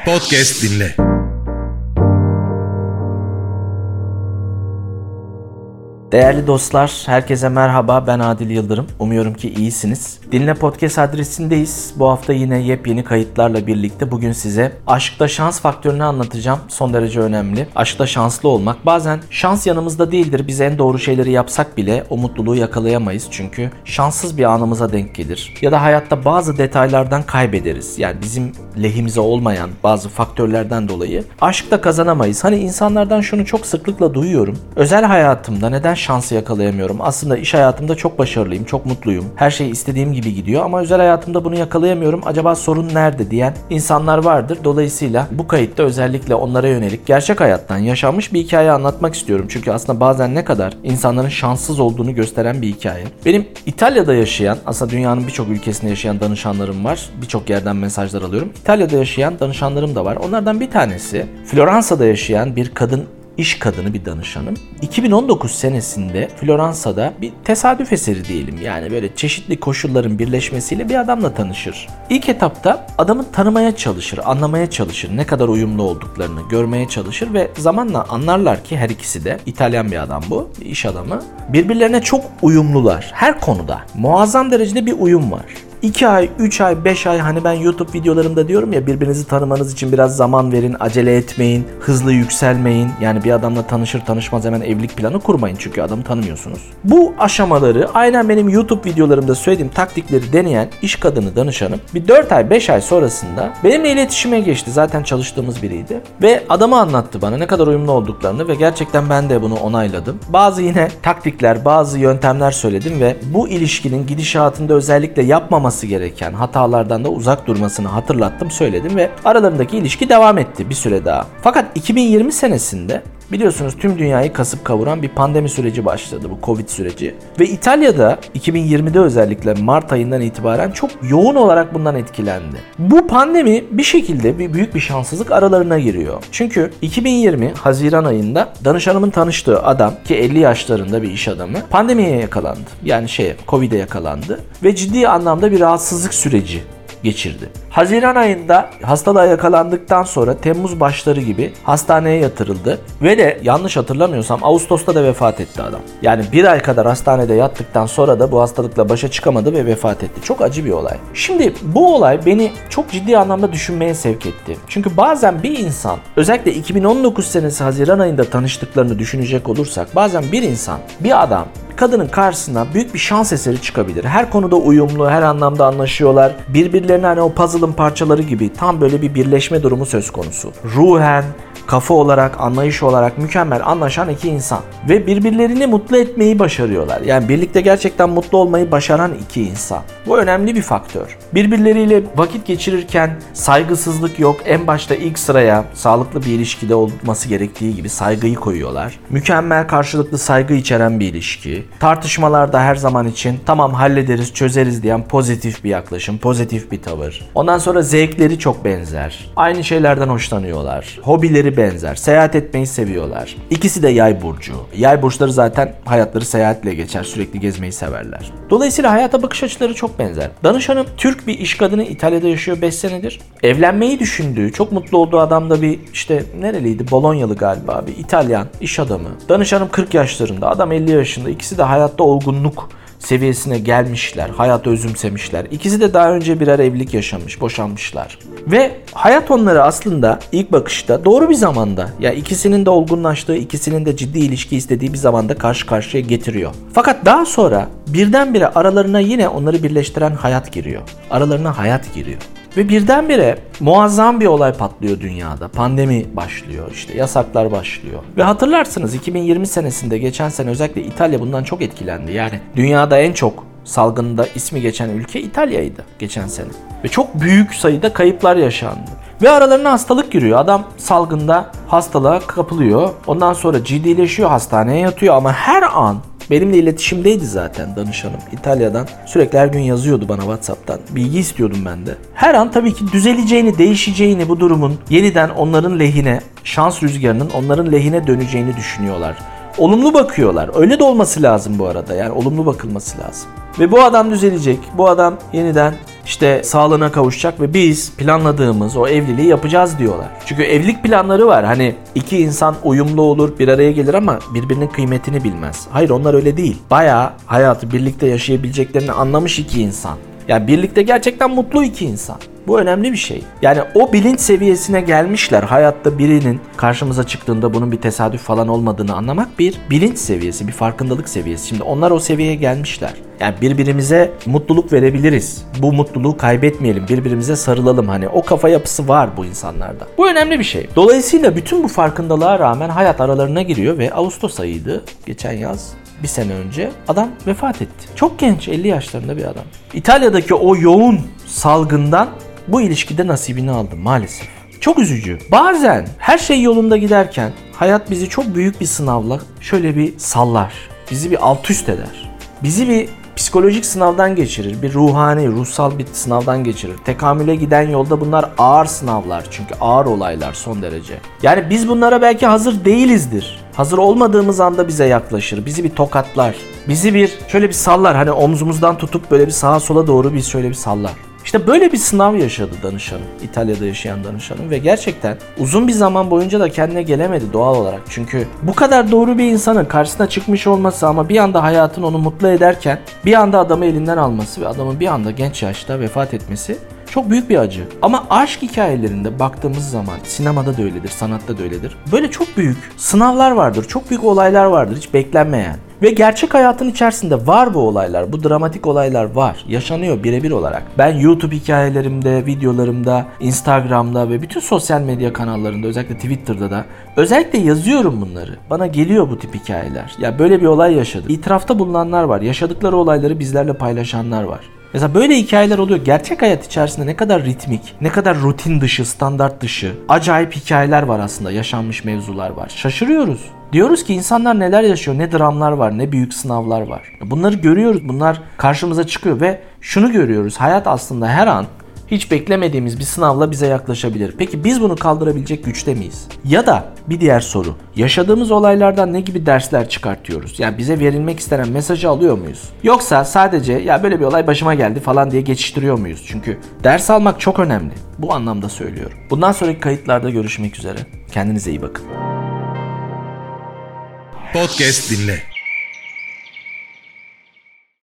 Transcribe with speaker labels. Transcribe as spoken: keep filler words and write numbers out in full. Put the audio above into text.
Speaker 1: Podcast dinle.
Speaker 2: Değerli dostlar, herkese merhaba. Ben Adil Yıldırım. Umuyorum ki iyisiniz. Dinle Podcast adresindeyiz. Bu hafta yine yepyeni kayıtlarla birlikte bugün size aşkta şans faktörünü anlatacağım. Son derece önemli. Aşkta şanslı olmak. Bazen şans yanımızda değildir. Biz en doğru şeyleri yapsak bile o mutluluğu yakalayamayız. Çünkü şanssız bir anımıza denk gelir. Ya da hayatta bazı detaylardan kaybederiz. Yani bizim lehimize olmayan bazı faktörlerden dolayı aşkta kazanamayız. Hani insanlardan şunu çok sıklıkla duyuyorum. Özel hayatımda neden şansı yakalayamıyorum? Aslında iş hayatımda çok başarılıyım, çok mutluyum. Her şey istediğim gibi gidiyor ama özel hayatımda bunu yakalayamıyorum. Acaba sorun nerede diyen insanlar vardır. Dolayısıyla bu kayıtta özellikle onlara yönelik gerçek hayattan yaşanmış bir hikaye anlatmak istiyorum. Çünkü aslında bazen ne kadar insanların şanssız olduğunu gösteren bir hikaye. Benim İtalya'da yaşayan, aslında dünyanın birçok ülkesinde yaşayan danışanlarım var. Birçok yerden mesajlar alıyorum. İtalya'da yaşayan danışanlarım da var. Onlardan bir tanesi Floransa'da yaşayan bir kadın İş kadını bir danışanım. iki bin on dokuz senesinde Floransa'da bir tesadüf eseri diyelim, yani böyle çeşitli koşulların birleşmesiyle bir adamla tanışır. İlk etapta adamı tanımaya çalışır, anlamaya çalışır, ne kadar uyumlu olduklarını görmeye çalışır ve zamanla anlarlar ki her ikisi de İtalyan bir adam bu, bir iş adamı. Birbirlerine çok uyumlular, her konuda muazzam derecede bir uyum var. iki ay, üç ay, beş ay, hani ben YouTube videolarımda diyorum ya, birbirinizi tanımanız için biraz zaman verin, acele etmeyin, hızlı yükselmeyin. Yani bir adamla tanışır tanışmaz hemen evlilik planı kurmayın çünkü adamı tanımıyorsunuz. Bu aşamaları aynen benim YouTube videolarımda söylediğim taktikleri deneyen iş kadını danışanım bir dört ay, beş ay sonrasında benimle iletişime geçti. Zaten çalıştığımız biriydi ve adamı anlattı bana ne kadar uyumlu olduklarını ve gerçekten ben de bunu onayladım. Bazı yine taktikler, bazı yöntemler söyledim ve bu ilişkinin gidişatında özellikle yapmaması gereken hatalardan da uzak durmasını hatırlattım, söyledim ve aralarındaki ilişki devam etti bir süre daha. Fakat iki bin yirmi senesinde biliyorsunuz tüm dünyayı kasıp kavuran bir pandemi süreci başladı, bu Covid süreci. Ve İtalya'da iki bin yirmide özellikle Mart ayından itibaren çok yoğun olarak bundan etkilendi. Bu pandemi bir şekilde bir büyük bir şanssızlık aralarına giriyor. Çünkü iki bin yirmi Haziran ayında danışanımın tanıştığı adam, ki elli yaşlarında bir iş adamı, pandemiye yakalandı. Yani şeye, Covid'e yakalandı ve ciddi anlamda bir rahatsızlık süreci geçirdi. Haziran ayında hastalığa yakalandıktan sonra Temmuz başları gibi hastaneye yatırıldı ve de yanlış hatırlamıyorsam Ağustos'ta da vefat etti adam. Yani bir ay kadar hastanede yattıktan sonra da bu hastalıkla başa çıkamadı ve vefat etti. Çok acı bir olay. Şimdi bu olay beni çok ciddi anlamda düşünmeye sevk etti. Çünkü bazen bir insan, özellikle iki bin on dokuz senesi Haziran ayında tanıştıklarını düşünecek olursak, bazen bir insan, bir adam kadının karşısına büyük bir şans eseri çıkabilir. Her konuda uyumlu, her anlamda anlaşıyorlar. Birbirlerine hani o puzzle'ın parçaları gibi tam böyle bir birleşme durumu söz konusu. Ruhen, kafa olarak, anlayış olarak mükemmel anlaşan iki insan. Ve birbirlerini mutlu etmeyi başarıyorlar. Yani birlikte gerçekten mutlu olmayı başaran iki insan. Bu önemli bir faktör. Birbirleriyle vakit geçirirken saygısızlık yok. En başta ilk sıraya sağlıklı bir ilişkide olması gerektiği gibi saygıyı koyuyorlar. Mükemmel karşılıklı saygı içeren bir ilişki. Tartışmalarda her zaman için tamam hallederiz, çözeriz diyen pozitif bir yaklaşım, pozitif bir tavır. Ondan sonra zevkleri çok benzer. Aynı şeylerden hoşlanıyorlar. Hobileri benzer. Seyahat etmeyi seviyorlar. İkisi de yay burcu. Yay burçları zaten hayatları seyahatle geçer. Sürekli gezmeyi severler. Dolayısıyla hayata bakış açıları çok benzer. Danışanım Türk bir iş kadını, İtalya'da yaşıyor beş senedir. Evlenmeyi düşündüğü, çok mutlu olduğu adam da bir işte nereliydi? Bolonyalı galiba, bir İtalyan iş adamı. Danışanım kırk yaşlarında, adam elli yaşında. İkisi de hayatta olgunluk seviyesine gelmişler, hayatı özümsemişler. İkisi de daha önce birer evlilik yaşamış, boşanmışlar. Ve hayat onları aslında ilk bakışta doğru bir zamanda, ya ikisinin de olgunlaştığı, ikisinin de ciddi ilişki istediği bir zamanda karşı karşıya getiriyor. Fakat daha sonra birdenbire aralarına yine onları birleştiren hayat giriyor. Aralarına hayat giriyor. Ve birdenbire muazzam bir olay patlıyor dünyada. Pandemi başlıyor, işte yasaklar başlıyor. Ve hatırlarsınız iki bin yirmi senesinde, geçen sene özellikle İtalya bundan çok etkilendi. Yani dünyada en çok salgında ismi geçen ülke İtalya'ydı geçen sene. Ve çok büyük sayıda kayıplar yaşandı. Ve aralarına hastalık giriyor. Adam salgında hastalığa kapılıyor. Ondan sonra ciddileşiyor, hastaneye yatıyor ama her an benimle iletişimdeydi zaten danışanım. İtalya'dan sürekli her gün yazıyordu bana WhatsApp'tan. Bilgi istiyordum ben de. Her an tabii ki düzeleceğini, değişeceğini, bu durumun yeniden onların lehine, şans rüzgarının onların lehine döneceğini düşünüyorlar. Olumlu bakıyorlar. Öyle de olması lazım bu arada. Yani olumlu bakılması lazım. Ve bu adam düzelecek. Bu adam yeniden işte sağlığına kavuşacak ve biz planladığımız o evliliği yapacağız diyorlar. Çünkü evlilik planları var. Hani iki insan uyumlu olur, bir araya gelir ama birbirinin kıymetini bilmez. Hayır, onlar öyle değil. Bayağı hayatı birlikte yaşayabileceklerini anlamış iki insan. Yani birlikte gerçekten mutlu iki insan. Bu önemli bir şey. Yani o bilinç seviyesine gelmişler. Hayatta birinin karşımıza çıktığında bunun bir tesadüf falan olmadığını anlamak bir bilinç seviyesi, bir farkındalık seviyesi. Şimdi onlar o seviyeye gelmişler. Yani birbirimize mutluluk verebiliriz. Bu mutluluğu kaybetmeyelim, birbirimize sarılalım. Hani o kafa yapısı var bu insanlarda. Bu önemli bir şey. Dolayısıyla bütün bu farkındalığa rağmen hayat aralarına giriyor ve Ağustos ayıydı geçen yaz. Bir sene önce adam vefat etti. Çok genç, elli yaşlarında bir adam. İtalya'daki o yoğun salgından bu ilişkide nasibini aldı maalesef. Çok üzücü. Bazen her şey yolunda giderken hayat bizi çok büyük bir sınavla şöyle bir sallar. Bizi bir alt üst eder. Bizi bir psikolojik sınavdan geçirir. Bir ruhani, ruhsal bir sınavdan geçirir. Tekamüle giden yolda bunlar ağır sınavlar. Çünkü ağır olaylar son derece. Yani biz bunlara belki hazır değilizdir. Hazır olmadığımız anda bize yaklaşır. Bizi bir tokatlar. Bizi bir şöyle bir sallar. Hani omzumuzdan tutup böyle bir sağa sola doğru biz şöyle bir sallar. İşte böyle bir sınav yaşadı danışanım. İtalya'da yaşayan danışanım ve gerçekten uzun bir zaman boyunca da kendine gelemedi doğal olarak. Çünkü bu kadar doğru bir insanın karşısına çıkmış olması ama bir anda hayatın onu mutlu ederken bir anda adamı elinden alması ve adamın bir anda genç yaşta vefat etmesi çok büyük bir acı. Ama aşk hikayelerinde baktığımız zaman sinemada da öyledir, sanatta da öyledir. Böyle çok büyük sınavlar vardır, çok büyük olaylar vardır hiç beklenmeyen. Ve gerçek hayatın içerisinde var bu olaylar, bu dramatik olaylar var. Yaşanıyor birebir olarak. Ben YouTube hikayelerimde, videolarımda, Instagram'da ve bütün sosyal medya kanallarında, özellikle Twitter'da da özellikle yazıyorum bunları. Bana geliyor bu tip hikayeler. Ya böyle bir olay yaşadım. İtirafta bulunanlar var, yaşadıkları olayları bizlerle paylaşanlar var. Mesela böyle hikayeler oluyor. Gerçek hayat içerisinde ne kadar ritmik, ne kadar rutin dışı, standart dışı, acayip hikayeler var aslında, yaşanmış mevzular var. Şaşırıyoruz. Diyoruz ki insanlar neler yaşıyor, ne dramlar var, ne büyük sınavlar var. Bunları görüyoruz, bunlar karşımıza çıkıyor ve şunu görüyoruz. Hayat aslında her an hiç beklemediğimiz bir sınavla bize yaklaşabilir. Peki biz bunu kaldırabilecek güçte miyiz? Ya da bir diğer soru, yaşadığımız olaylardan ne gibi dersler çıkartıyoruz? Yani bize verilmek istenen mesajı alıyor muyuz? Yoksa sadece ya böyle bir olay başıma geldi falan diye geçiştiriyor muyuz? Çünkü ders almak çok önemli. Bu anlamda söylüyorum. Bundan sonraki kayıtlarda görüşmek üzere. Kendinize iyi bakın.
Speaker 1: Podcast dinle.